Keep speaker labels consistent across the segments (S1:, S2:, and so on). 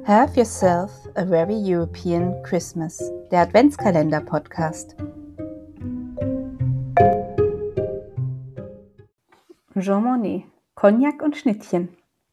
S1: Have yourself a very European Christmas, der Adventskalender-Podcast. Jean Monnet, Cognac und Schnittchen.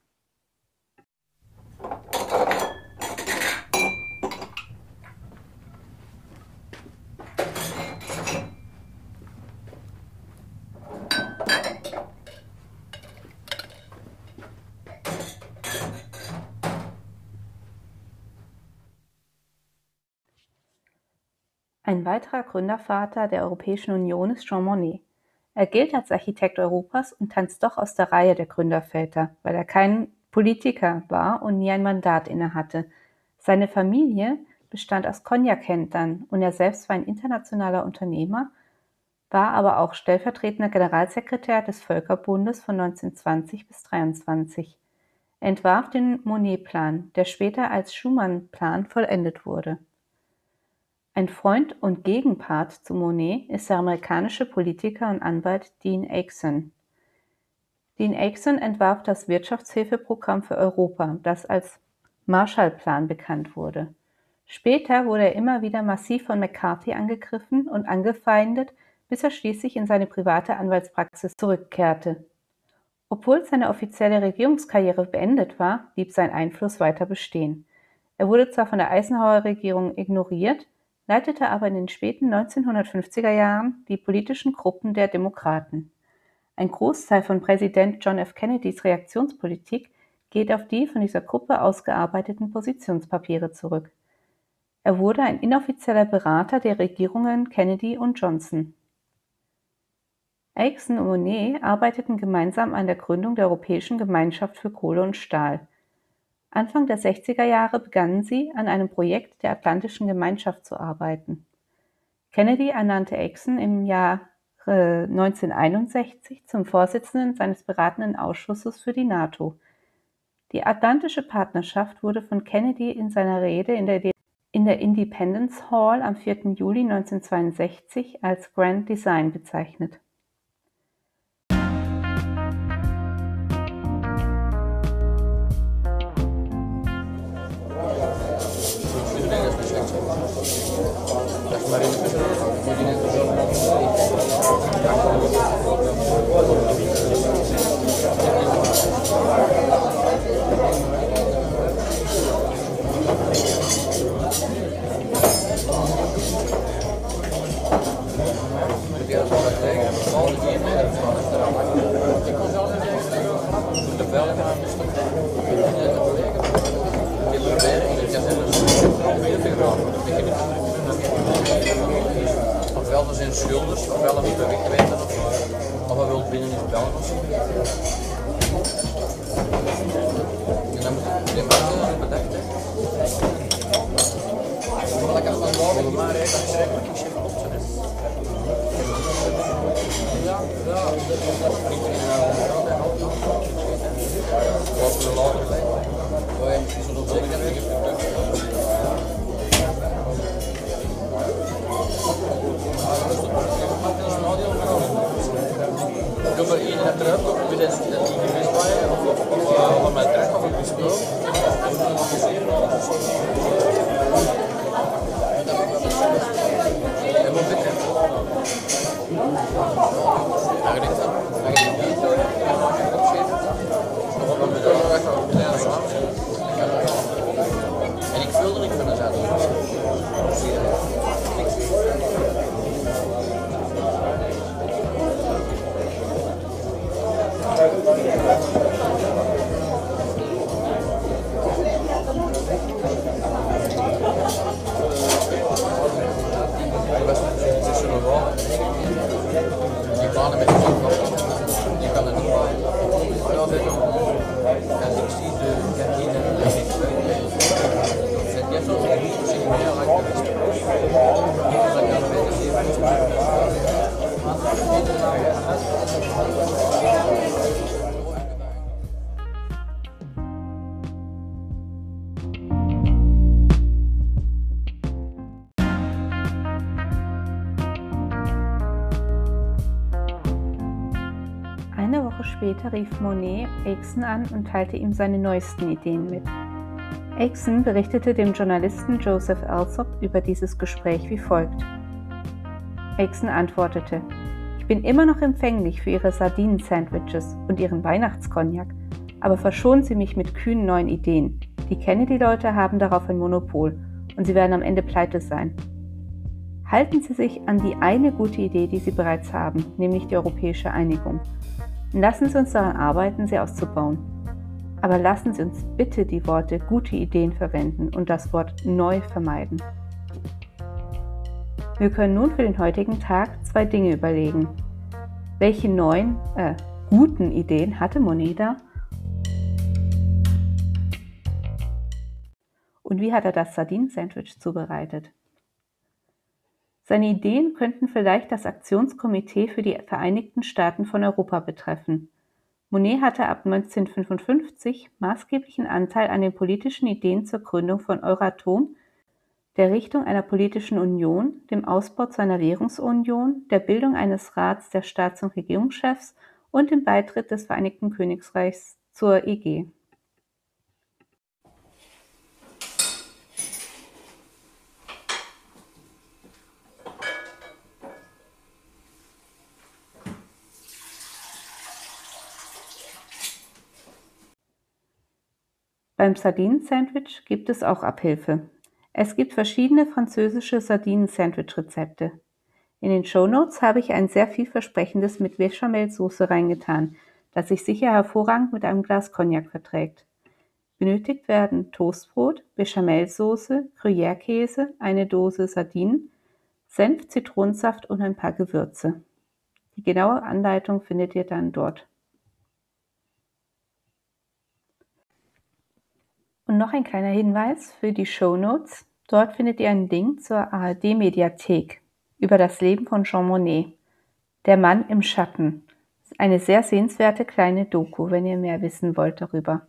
S1: Ein weiterer Gründervater der Europäischen Union ist Jean Monnet. Er gilt als Architekt Europas und tanzt doch aus der Reihe der Gründerväter, weil er kein Politiker war und nie ein Mandat innehatte. Seine Familie bestand aus Cognac-Händlern und er selbst war ein internationaler Unternehmer, war aber auch stellvertretender Generalsekretär des Völkerbundes von 1920 bis 1923. Er entwarf den Monnet-Plan, der später als Schuman-Plan vollendet wurde. Ein Freund und Gegenpart zu Monnet ist der amerikanische Politiker und Anwalt Dean Acheson. Dean Acheson entwarf das Wirtschaftshilfeprogramm für Europa, das als Marshallplan bekannt wurde. Später wurde er immer wieder massiv von McCarthy angegriffen und angefeindet, bis er schließlich in seine private Anwaltspraxis zurückkehrte. Obwohl seine offizielle Regierungskarriere beendet war, blieb sein Einfluss weiter bestehen. Er wurde zwar von der Eisenhower-Regierung ignoriert, leitete aber in den späten 1950er Jahren die politischen Gruppen der Demokraten. Ein Großteil von Präsident John F. Kennedys Reaktionspolitik geht auf die von dieser Gruppe ausgearbeiteten Positionspapiere zurück. Er wurde ein inoffizieller Berater der Regierungen Kennedy und Johnson. Acheson und Monnet arbeiteten gemeinsam an der Gründung der Europäischen Gemeinschaft für Kohle und Stahl. Anfang der 60er Jahre begannen sie, an einem Projekt der Atlantischen Gemeinschaft zu arbeiten. Kennedy ernannte Acheson im Jahr 1961 zum Vorsitzenden seines beratenden Ausschusses für die NATO. Die Atlantische Partnerschaft wurde von Kennedy in seiner Rede in der Independence Hall am 4. Juli 1962 als Grand Design bezeichnet.
S2: Ofwel er zijn schulden, ofwel er niet weg weten, of hij wil binnen in België of zo. En dan moet je mensen bedacht hebben. Maar dat kan van boven maar dat is schrikkelijk, ik zeg op zijn. Ja, niet in wat we later zijn. Waar je misschien zo'n zekerheid heeft gebeurd. Ik wil hier naar terug, ik wil dat die gewist waren, of mijn terug, of ik besproken. En wat dit hebben. Eigenlijk dat. Eigenlijk niet. Of wat we daar echt wel kleine samen zijn. En ik vulde niet van de zaten.
S1: Eine Woche später rief Monnet Acheson an und teilte ihm seine neuesten Ideen mit. Aixen berichtete dem Journalisten Joseph Alsop über dieses Gespräch wie folgt. Aixen antwortete: Ich bin immer noch empfänglich für Ihre Sardinen-Sandwiches und Ihren Weihnachtskognak, aber verschonen Sie mich mit kühnen neuen Ideen. Die Kennedy-Leute haben darauf ein Monopol und sie werden am Ende pleite sein. Halten Sie sich an die eine gute Idee, die Sie bereits haben, nämlich die europäische Einigung. Und lassen Sie uns daran arbeiten, sie auszubauen. Aber lassen Sie uns bitte die Worte gute Ideen verwenden und das Wort neu vermeiden. Wir können nun für den heutigen Tag 2 Dinge überlegen. Welche guten Ideen hatte Monet da? Und wie hat er das Sardinen-Sandwich zubereitet? Seine Ideen könnten vielleicht das Aktionskomitee für die Vereinigten Staaten von Europa betreffen. Monet hatte ab 1955 maßgeblichen Anteil an den politischen Ideen zur Gründung von Euratom, der Richtung einer politischen Union, dem Ausbau zu einer Währungsunion, der Bildung eines Rats der Staats- und Regierungschefs und dem Beitritt des Vereinigten Königreichs zur EG. Beim Sardinen-Sandwich gibt es auch Abhilfe. Es gibt verschiedene französische Sardinen-Sandwich-Rezepte. In den Shownotes habe ich ein sehr vielversprechendes mit Bechamelsoße reingetan, das sich sicher hervorragend mit einem Glas Cognac verträgt. Benötigt werden Toastbrot, Bechamelsoße, Gruyère-Käse, eine Dose Sardinen, Senf, Zitronensaft und ein paar Gewürze. Die genaue Anleitung findet ihr dann dort. Und noch ein kleiner Hinweis für die Shownotes. Dort findet ihr einen Link zur ARD-Mediathek über das Leben von Jean Monnet. Der Mann im Schatten. Eine sehr sehenswerte kleine Doku, wenn ihr mehr wissen wollt darüber.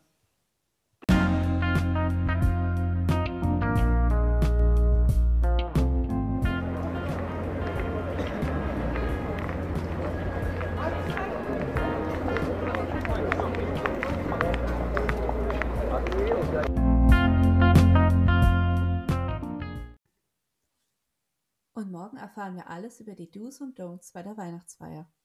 S1: Und morgen erfahren wir alles über die Do's und Don'ts bei der Weihnachtsfeier.